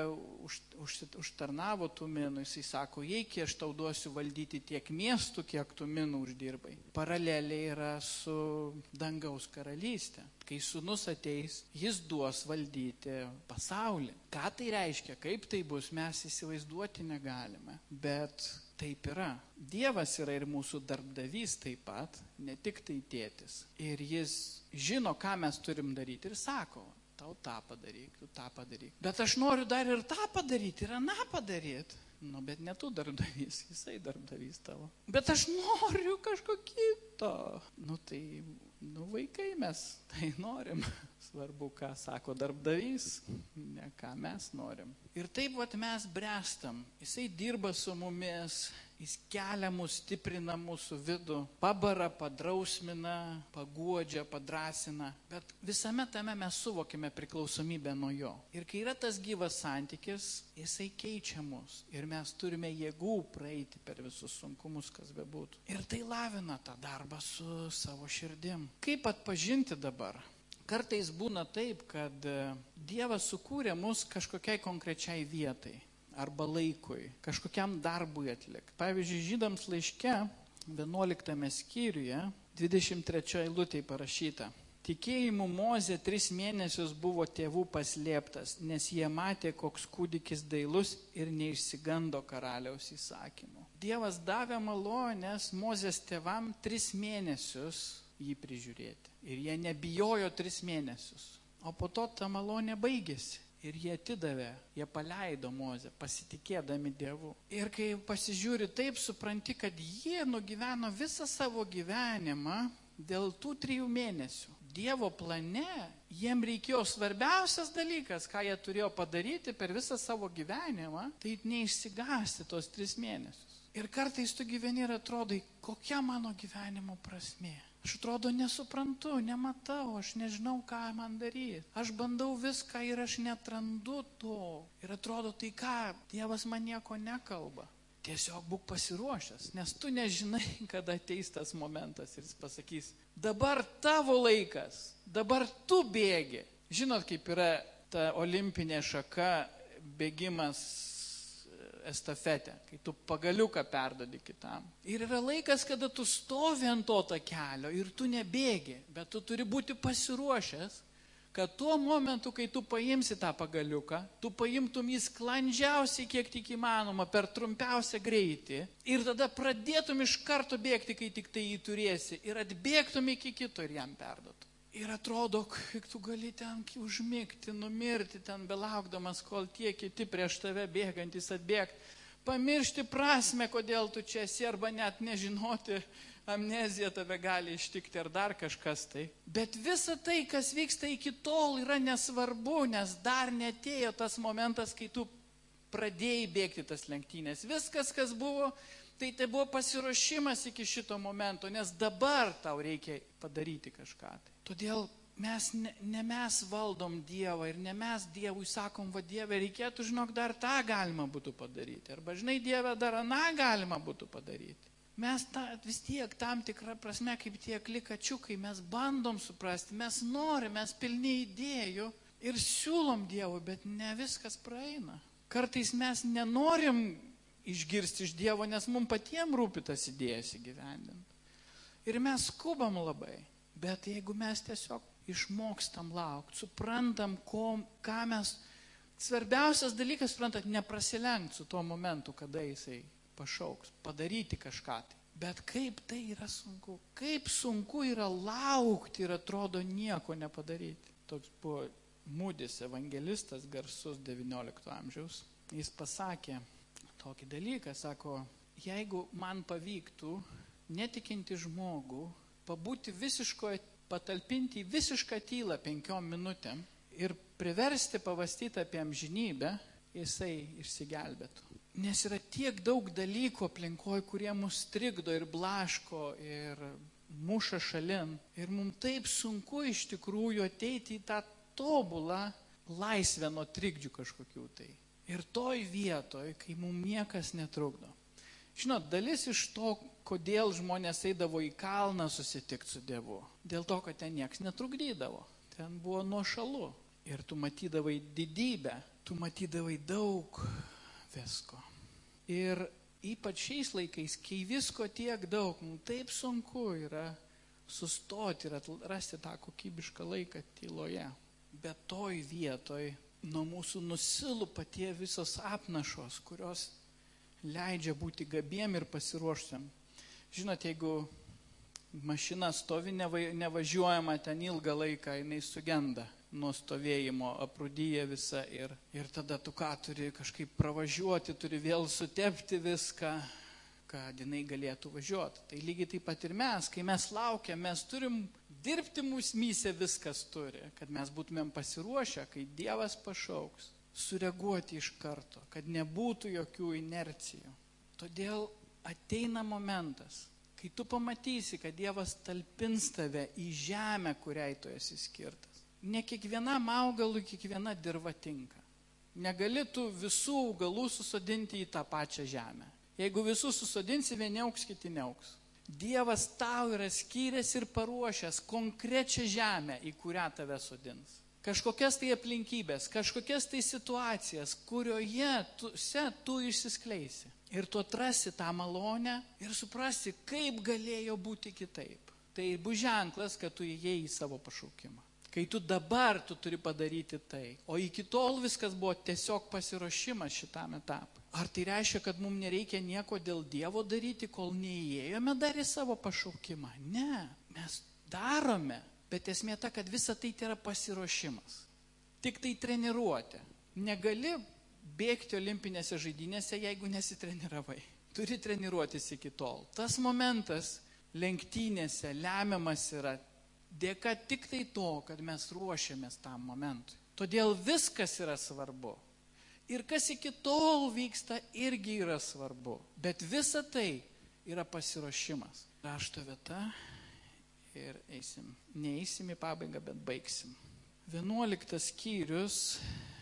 užtarnavo tų minų, jisai sako, jei aš tau duosiu valdyti tiek miestų, kiek tu minų uždirbai. Paraleliai yra su dangaus karalystė. Kai sūnus ateis, jis duos valdyti pasaulį. Ką tai reiškia, kaip tai bus, mes įsivaizduoti negalime, bet taip yra. Dievas yra ir mūsų darbdavys taip pat, ne tik tai tėtis. Ir jis žino, ką mes turim daryti ir sako, tau tą padaryk, tu tą padaryk. Bet aš noriu dar ir tą padaryti, ir aną padaryti. Bet ne tu darbdavys, jisai darbdavys tavo. Bet aš noriu kažko kito. Vaikai mes tai norim. Svarbu, ką sako darbdavys, ne ką mes norim. Ir taip mes bręstam. Jisai dirba su mumis, jis kelia mus, stiprina mūsų vidų, pabara, padrausmina, paguodžia, padrasina. Bet visame tame mes suvokime priklausomybę nuo jo. Ir kai yra tas gyvas santykis, jisai keičia mus. Ir mes turime jėgų praeiti per visus sunkumus, kas bebūtų. Ir tai lavina tą darbą su savo širdim. Kaip atpažinti dabar? Kartais būna taip, kad Dievas sukūrė mus kažkokiai konkrečiai vietai arba laikui, kažkokiam darbui atlikti. Pavyzdžiui, Žydams laiške 11 skyriuje, 23 eilutėje parašyta. Tikėjimu Mozė 3 mėnesius buvo tėvų paslėptas, nes jie matė, koks kūdikis dailus ir neišsigando karaliaus įsakymų. Dievas davė malonės Mozės tėvam 3 mėnesius jį prižiūrėti. Ir jie nebijojo 3 mėnesius. O po to ta malonė baigėsi. Ir jie atidavė, jie paleido Mozę, pasitikėdami Dievu. Ir kai pasižiūri, taip supranti, kad jie nugyveno visą savo gyvenimą dėl tų 3 mėnesių. Dievo plane jiem reikėjo svarbiausias dalykas, ką jie turėjo padaryti per visą savo gyvenimą, tai neišsigąsti tos 3 mėnesius. Ir kartais tu gyveni ir atrodai, kokia mano gyvenimo prasmė. Aš atrodo nesuprantu, nematau, aš nežinau, ką man daryti. Aš bandau viską ir aš netrandu to. Ir atrodo, tai ką, Dievas man nieko nekalba. Tiesiog būk pasiruošęs, nes tu nežinai, kada ateis tas momentas ir jis pasakys, dabar tavo laikas, dabar tu bėgi. Žinot, kaip yra ta olimpinė šaka bėgimas estafetė, kai tu pagaliuką perdodi kitam. Ir yra laikas, kada tu stovi ant to takelio ir tu nebėgi, bet tu turi būti pasiruošęs, kad tuo momentu, kai tu paimsi tą pagaliuką, tu paimtum jį sklandžiausiai, kiek tik įmanoma, per trumpiausią greitį ir tada pradėtum iš karto bėgti, kai tik tai jį turėsi ir atbėgtum iki kito ir jam perduotum. Ir atrodo, kaip tu gali ten užmigti, numirti, ten belaukdamas, kol tie kiti prieš tave bėgantis atbėgti, pamiršti prasme, kodėl tu čia esi, arba net nežinoti, amnezija tave gali ištikti ar dar kažkas tai. Bet visa tai, kas vyksta iki tol, yra nesvarbu, nes dar netėjo tas momentas, kai tu pradėjai bėgti tas lenktynės. Viskas, kas buvo, tai buvo pasiruošimas iki šito momento, nes dabar tau reikia padaryti kažką tai. Todėl ne mes valdom Dievą ir ne mes Dievui sakom, va Dieve, reikėtų, žinok, dar tą galima būtų padaryti. Arba, žinai, Dieve, dar aną galima būtų padaryti. Mes vis tiek tam tikrą prasme, kaip tie klikačiukai, mes bandom suprasti, mes norim, mes pilni idėjų ir siūlom Dievui, bet ne viskas praeina. Kartais mes nenorim išgirsti iš Dievo, nes mums patiems rūpi tas idėjas įgyvendinti. Ir mes skubam labai, bet jeigu mes tiesiog išmokstam laukti, suprantam, ką mes, svarbiausias dalykas, suprantat, neprasilenkti su tuo momentu, kada jisai pašauks, padaryti kažką tai. Bet kaip tai yra sunku, kaip sunku yra laukti ir atrodo nieko nepadaryti. Toks buvo Mūdis, evangelistas, garsus 19 amžiaus. Jis pasakė tokį dalyką, sako, jeigu man pavyktų netikinti žmogų, patalpinti į visišką tylą 5 minutėm ir priversti pavastyti apie amžinybę, jisai išsigelbėtų. Nes yra tiek daug dalykų aplinkoj, kurie mus trikdo ir blaško ir muša šalin. Ir mums taip sunku iš tikrųjų ateiti į tą tobulą laisvę nuo trikdžių kažkokių tai. Ir toj vietoj, kai mums niekas netrukdo. Žinot, dalis iš to, kodėl žmonės eidavo į kalną susitikti su Dievu. Dėl to, kad ten nieks netrukdydavo. Ten buvo nuošalu. Ir tu matydavai didybę, tu matydavai daug visko. Ir ypač šiais laikais, kai visko tiek daug, mums taip sunku yra sustoti ir rasti tą kokybišką laiką tyloje. Bet toj vietoj nuo mūsų nusilupa tie visos apnašos, kurios leidžia būti gabiem ir pasiruošusiam. Žinot, jeigu mašina stovi nevažiuojama ten ilgą laiką, jinai sugenda nuo stovėjimo, aprūdyja visą ir tada tu ką turi kažkaip pravažiuoti, turi vėl sutepti viską, kad jinai galėtų važiuoti. Tai lygiai taip pat ir mes, kai mes laukiam, mes turim dirbti mūsmyse viskas turi, kad mes būtumėm pasiruošę, kai Dievas pašauks, sureaguoti iš karto, kad nebūtų jokių inercijų. Todėl ateina momentas, kai tu pamatysi, kad Dievas talpins tave į žemę, kuriai tu esi skirtas. Ne kiekvienam augalui kiekviena dirva tinka. Negali tu visų augalų susodinti į tą pačią žemę. Jeigu visus susodinsi, vieni auks, kiti neauks. Dievas tau yra skyręs ir paruošęs konkrečią žemę, į kurią tave sodins. Kažkokias tai aplinkybės, kažkokias tai situacijas, kurioje tu išsiskleisi. Ir tu atrasi tą malonę ir suprasi, kaip galėjo būti kitaip. Tai bus ženklas, kad tu įėjai į savo pašaukimą. Kai tu dabar tu turi padaryti tai, o iki tol viskas buvo tiesiog pasiruošimas šitam etapui. Ar tai reiškia, kad mums nereikia nieko dėl Dievo daryti, kol neįėjome dar į savo pašaukimą? Ne, mes darome, bet esmė ta, kad visa tai yra pasiruošimas. Tik tai treniruotė. Negali bėgti olimpinėse žaidynėse, jeigu nesitreniravai. Turi treniruotis iki tol. Tas momentas lenktynėse lemiamas yra dėka tik tai to, kad mes ruošiamės tam momentui. Todėl viskas yra svarbu. Ir kas iki tol vyksta, irgi yra svarbu. Bet visa tai yra pasiruošimas. Rašto vieta ir eisim. Neeisim į pabaigą, bet baigsim. 11 skyrius,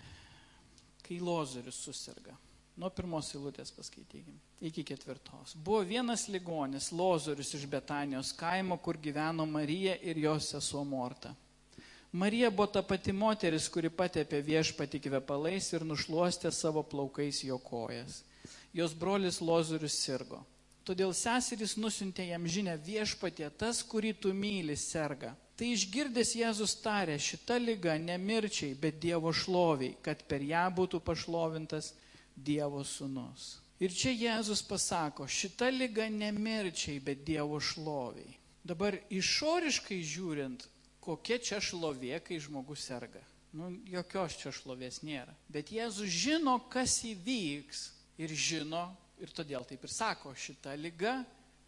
kai Lozorius susirga. Nuo 1 eilutės paskaitykime. Iki 4. Buvo vienas ligonis, Lozorius iš Betanijos kaimo, kur gyveno Marija ir jos sesuo Morta. Marija buvo ta pati moteris, kuri patepė viešpatį kvepalais ir nušluostė savo plaukais jo kojas. Jos brolis Lozorius sirgo. Todėl seserys nusiuntė jam žinią: viešpatie, tas, kurį tu myli, serga. Tai išgirdęs Jėzus tarė: šita liga ne mirčiai, bet Dievo šloviai, kad per ją būtų pašlovintas Dievo sūnus. Ir čia Jėzus pasako, šita liga ne mirčiai, bet Dievo šloviai. Dabar išoriškai žiūrint, kokia čia šlovė, kai žmogus serga. Jokios čia šlovės nėra. Bet Jėzus žino, kas įvyks ir žino, ir todėl taip ir sako, šita liga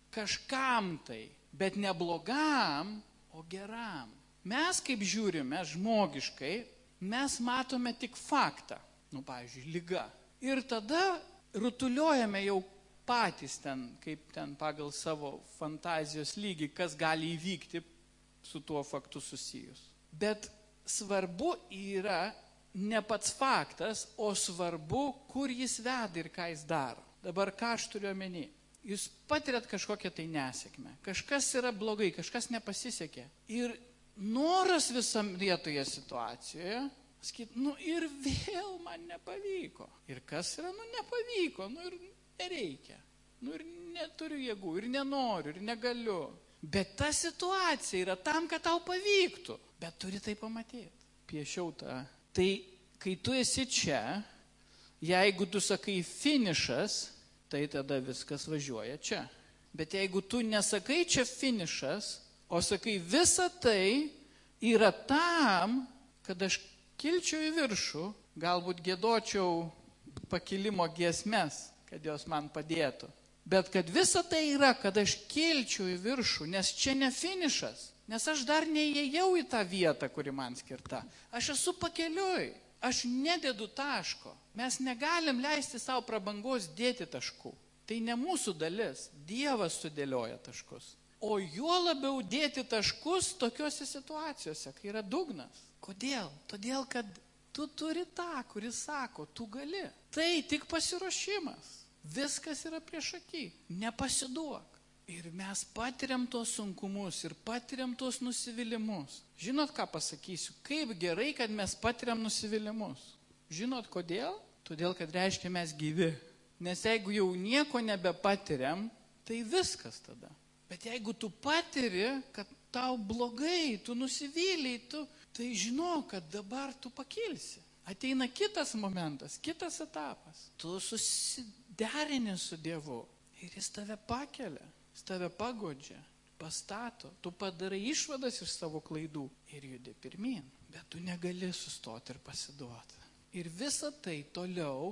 kažkam tai, bet ne blogam, o geram. Mes kaip žiūrime žmogiškai, mes matome tik faktą. Pavyzdžiui, liga. Ir tada rutuliuojame jau patys ten, kaip ten pagal savo fantazijos lygį, kas gali įvykti su tuo faktu susijus. Bet svarbu yra ne pats faktas, o svarbu, kur jis veda ir ką jis daro. Dabar ką aš turiu omeny? Jūs patiriat kažkokią tai nesėkmę. Kažkas yra blogai, kažkas nepasisekė. Ir noras visam vietoje situacijoje, sakyt, ir vėl man nepavyko. Ir kas yra, nepavyko, ir nereikia. Ir neturiu jėgų, ir nenoriu, ir negaliu. Bet ta situacija yra tam, kad tau pavyktų. Bet turi tai pamatyti. Piešiau tą. Tai, kai tu esi čia, jeigu tu sakai finišas, tai tada viskas važiuoja čia. Bet jeigu tu nesakai čia finišas, o sakai visa tai yra tam, kad aš kilčiau į viršų, galbūt giedočiau pakilimo giesmes, kad jos man padėtų. Bet kad visa tai yra, kad aš kilčiau į viršų, nes čia ne finišas, nes aš dar neįėjau į tą vietą, kuri man skirta. Aš esu pakeliui, aš nededu taško. Mes negalim leisti savo prabangos dėti taškų. Tai ne mūsų dalis, Dievas sudėlioja taškus. O juo labiau dėti taškus tokiuose situacijose, kai yra dugnas. Kodėl? Todėl, kad tu turi tą, kuris sako, tu gali. Tai tik pasiruošimas. Viskas yra prieš akį. Nepasiduok. Ir mes patiriam tos sunkumus ir patiriam tos nusivylimus. Žinot, ką pasakysiu? Kaip gerai, kad mes patiriam nusivylimus. Žinot, kodėl? Todėl, kad reiškia mes gyvi. Nes jeigu jau nieko nebepatiriam, tai viskas tada. Bet jeigu tu patiri, kad tau blogai, tu nusivyliai, tai žinok, kad dabar tu pakilsi. Ateina kitas momentas, kitas etapas. Tu susiderini su Dievu ir jis tave pakelia, jis tave pagodžia, pastato. Tu padarai išvadas iš savo klaidų ir judi pirmyn. Bet tu negali sustoti ir pasiduoti. Ir visa tai toliau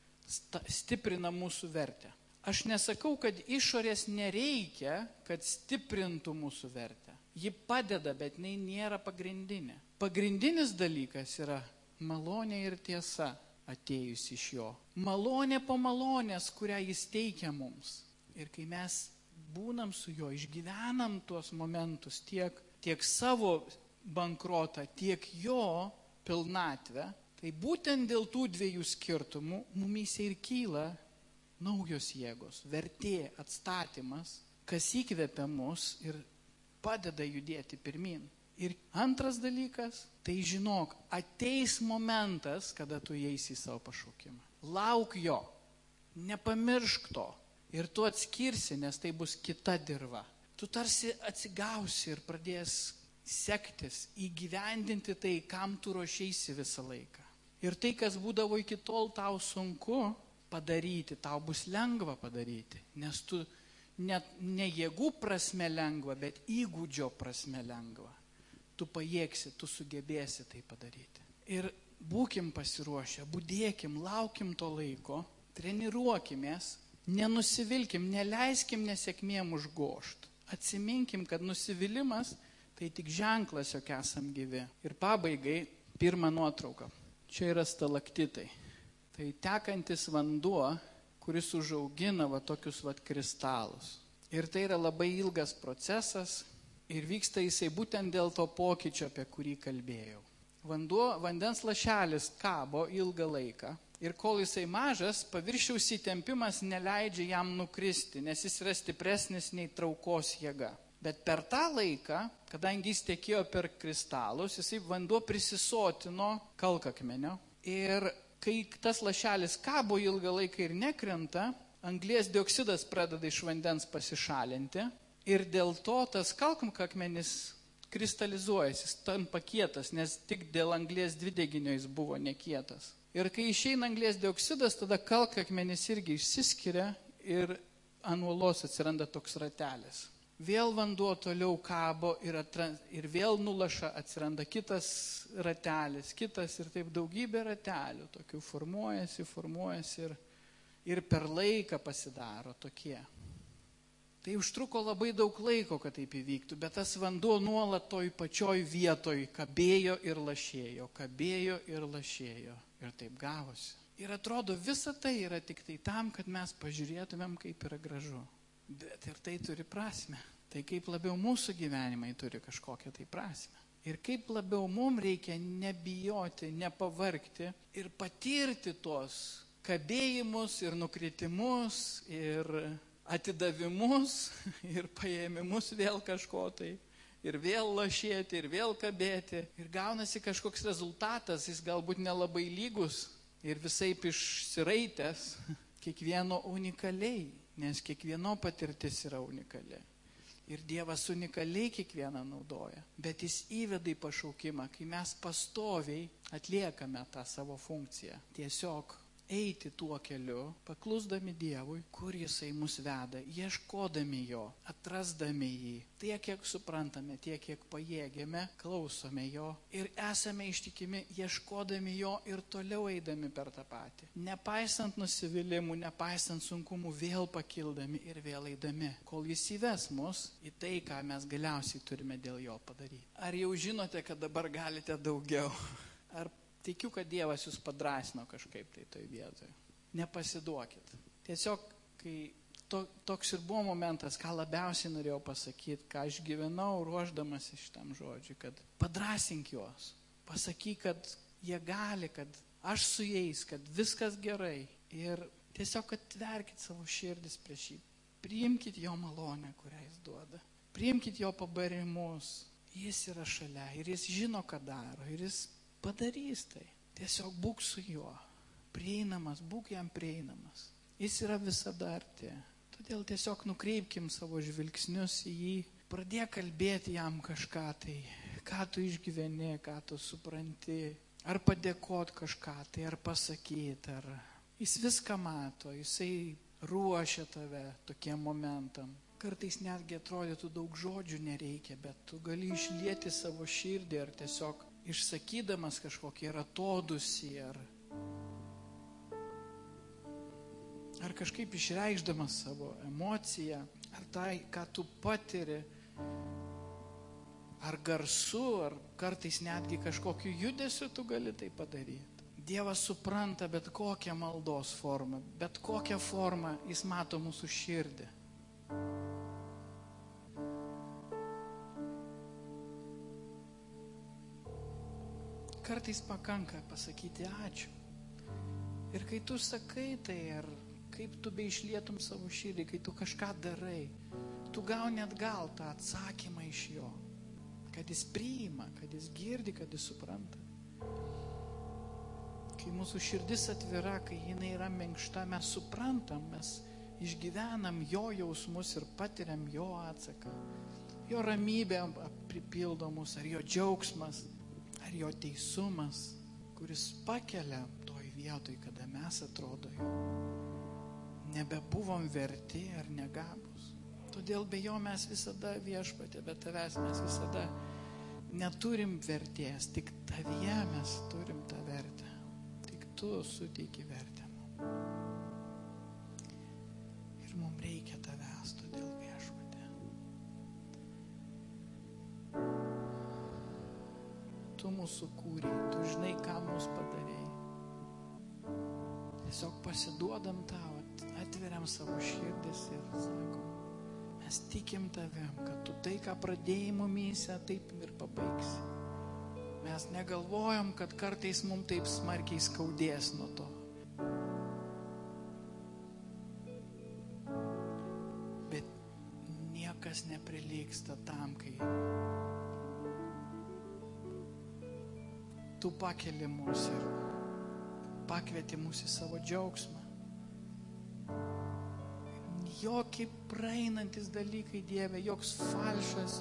stiprina mūsų vertę. Aš nesakau, kad išorės nereikia, kad stiprintų mūsų vertę. Ji padeda, bet jinai nėra pagrindinė. Pagrindinis dalykas yra malonė ir tiesa atėjusi iš jo. Malonė po malonės, kurią jis teikia mums. Ir kai mes būnam su juo, išgyvenam tuos momentus, tiek savo bankrotą, tiek jo pilnatvę, tai būtent dėl tų dviejų skirtumų mumyse ir kyla naujos jėgos, vertė, atstatymas, kas įkvepia mus ir padeda judėti pirmin. Ir antras dalykas, tai žinok, ateis momentas, kada tu įeisi į savo pašaukimą. Lauk jo. Nepamiršk to. Ir tu atskirsi, nes tai bus kita dirva. Tu tarsi atsigausi ir pradės sektis, įgyvendinti tai, kam tu ruošeisi visą laiką. Ir tai, kas būdavo iki tol tau sunku padaryti, tau bus lengva padaryti, nes tu ne jėgų prasme lengva, bet įgūdžio prasme lengva. Tu pajėgsi, tu sugebėsi tai padaryti. Ir būkim pasiruošę, budėkim, laukim to laiko, treniruokimės, nenusivilkim, neleiskim nesėkmėm užgožt. Atsiminkim, kad nusivylimas tai tik ženklas, jog esam gyvi. Ir pabaigai pirmą nuotrauką. Čia yra stalaktitai. Tai tekantis vanduo, kuris užaugina tokius kristalus. Ir tai yra labai ilgas procesas ir vyksta jisai būtent dėl to pokyčio, apie kurį kalbėjau. Vandens lašelis kabo ilgą laiką ir kol jisai mažas, paviršiaus įtempimas neleidžia jam nukristi, nes jis yra stipresnis nei traukos jėga. Bet per tą laiką, kadangi jis tekėjo per kristalus, jisai vanduo prisisotino kalkakmenio ir kai tas lašelis kabo ilgą laiką ir nekrenta, anglies dioksidas pradeda iš vandens pasišalinti ir dėl to tas kalkakmenis kristalizuojasi, jis tampa kietas, nes tik dėl anglies dvideginio jis buvo nekietas. Ir kai išeina anglies dioksidas, tada kalkakmenis irgi išsiskiria ir ant uolos atsiranda toks ratelis. Vėl vanduo toliau kabo ir vėl nulaša, atsiranda kitas ratelis, kitas ir taip daugybė ratelių, tokių formuojasi ir per laiką pasidaro tokie. Tai užtruko labai daug laiko, kad taip įvyktų, bet tas vanduo nuolat toj pačioj vietoj kabėjo ir lašėjo ir taip gavosi. Ir atrodo, visa tai yra tik tai tam, kad mes pažiūrėtumėm, kaip yra gražu. Bet ir tai turi prasme. Tai kaip labiau mūsų gyvenimai turi kažkokią tai prasme. Ir kaip labiau mums reikia nebijoti, nepavargti ir patirti tuos kabėjimus ir nukritimus ir atidavimus ir paėmimus vėl kažko tai. Ir vėl lašėti, ir vėl kabėti. Ir gaunasi kažkoks rezultatas, jis galbūt nelabai lygus ir visaip išsiraitęs, kiekvieno unikaliai. Nes kiekvieno patirtis yra unikali. Ir Dievas unikaliai kiekvieną naudoja. Bet jis įveda į pašaukimą, kai mes pastoviai atliekame tą savo funkciją. Tiesiog eiti tuo keliu, paklusdami Dievui, kur jisai mus veda, ieškodami jo, atrasdami jį. Tiek, kiek suprantame, tiek, kiek pajėgiame, klausome jo ir esame ištikimi, ieškodami jo ir toliau eidami per tą patį. Nepaisant nusivylimų, nepaisant sunkumų, vėl pakildami ir vėl eidami, kol jis įves mus į tai, ką mes galiausiai turime dėl jo padaryti. Ar jau žinote, kad dabar galite daugiau? Ar tikiu, kad Dievas jūs padrasino kažkaip tai toj vietoje. Nepasiduokit. Tiesiog, kai toks ir buvo momentas, ką labiausiai norėjau pasakyti, ką aš gyvenau ruošdamasi šitam žodžiui, kad padrasink juos. Pasakyk, kad jie gali, kad aš su jais, kad viskas gerai. Ir tiesiog atverkit savo širdis prieš jį. Priimkit jo malonę, kurią jis duoda. Priimkit jo pabarimus. Jis yra šalia ir jis žino, ką daro. Ir jis padarys tai. Tiesiog būk su juo. Prieinamas, būk jam prieinamas. Jis yra visada arti. Todėl tiesiog nukreipkim savo žvilgsnius į jį. Pradėk kalbėti jam kažką tai. Ką tu išgyveni, ką tu supranti. Ar padėkot kažką tai, ar pasakyti. Jis viską mato. Jisai ruošia tave tokiem momentam. Kartais netgi atrodytų daug žodžių nereikia, bet tu gali išlieti savo širdį ar tiesiog išsakydamas kažkokį atodūsį ar kažkaip išreikšdamas savo emociją, ar tai, ką tu patiri, ar garsu, ar kartais netgi kažkokiu judesiu tu gali tai padaryti. Dievas supranta bet kokią maldos formą, bet kokią formą jis mato mūsų širdį. Kartais pakanka pasakyti ačiū. Ir kai tu sakai tai, ar kaip tu beišlietum savo širdį, kai tu kažką darai, tu gauni atgal tą atsakymą iš jo. Kad jis priima, kad jis girdi, kad jis supranta. Kai mūsų širdis atvira, kai jinai yra minkšta, mes suprantam, mes išgyvenam jo jausmus ir patiriam jo atsaką. Jo ramybė pripildo mus, ar jo džiaugsmas, ar jo teisumas, kuris pakelia toj vietoj, kada mes atrodo jau nebebuvom verti ar negabus. Todėl be jo mes visada Viešpatie, be tavęs mes visada neturim vertės, tik tavyje mes turim tą vertę. Tik tu suteiki vertę mums. Ir mums reikia tavęs, todėl Viešpatie. Tu mūsų kūrei, tu žinai, ką mūsų padarėjai. Tiesiog pasiduodam tau, atveriam savo širdis ir sakom, mes tikim tavim, kad tu tai, ką pradėjai mumyse, taip ir pabaigsi. Mes negalvojam, kad kartais mums taip smarkiai skaudės nuo to. Bet niekas neprilygsta tam, kai tu pakeli mus ir pakvieti mus į savo džiaugsmą. Jokie praeinantis dalykai, Dieve, joks falšas,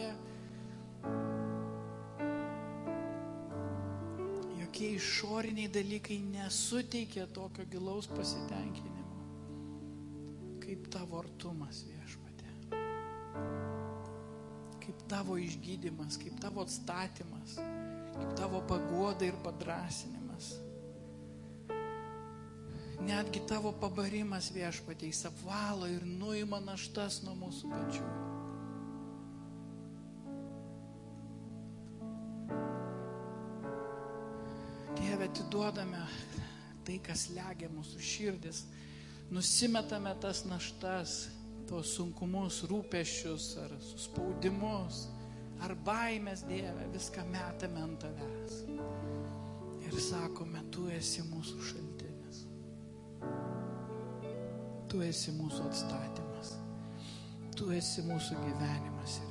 jokie išoriniai dalykai nesuteikia tokio gilaus pasitenkinimo, kaip tavo artumas, Viešpatie. Kaip tavo išgydymas, kaip tavo atstatymas, kaip tavo paguoda ir padrąsinimas. Netgi tavo pabarimas, Viešpatie, jis apvalo ir nuima naštas nuo mūsų pačių. Dieve, atiduodame tai, kas legia mūsų širdis, nusimetame tas naštas, tos sunkumus, rūpesčius ar suspaudimus, ar baimės, Dieve, viską metame ant tavęs. Ir sakome, tu esi mūsų šaltinis. Tu esi mūsų atstatymas. Tu esi mūsų gyvenimas